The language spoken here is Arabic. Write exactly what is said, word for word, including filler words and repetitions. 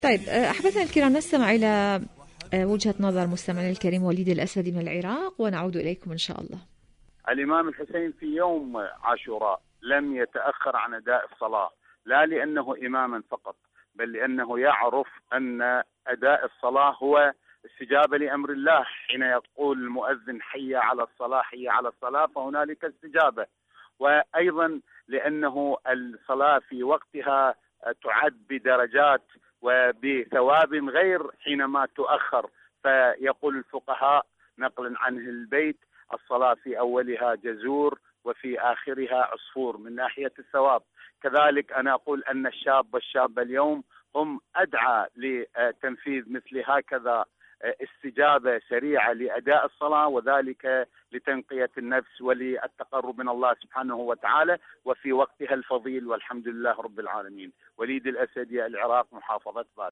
طيب أحبتنا الكرام، نستمع إلى وجهة نظر مستمعنا الكريم وليد الأسدي من العراق ونعود إليكم إن شاء الله. الإمام الحسين في يوم عاشوراء لم يتأخر عن أداء الصلاة، لا لأنه إماما فقط بل لأنه يعرف أن أداء الصلاة هو استجابة لأمر الله. حين يقول المؤذن حي على الصلاة حي على الصلاة فهنالك استجابة. وأيضا لأنه الصلاة في وقتها تعد بدرجات وبثواب غير حينما تؤخر. فيقول الفقهاء نقلا عنه البيت: الصلاة في أولها جزور وفي آخرها عصفور من ناحية الثواب. كذلك أنا أقول أن الشاب والشابة اليوم هم أدعى لتنفيذ مثل هكذا استجابة سريعة لأداء الصلاة، وذلك لتنقية النفس وللتقرب من الله سبحانه وتعالى وفي وقتها الفضيل، والحمد لله رب العالمين. وليد الأسدي، العراق، محافظة بادرة.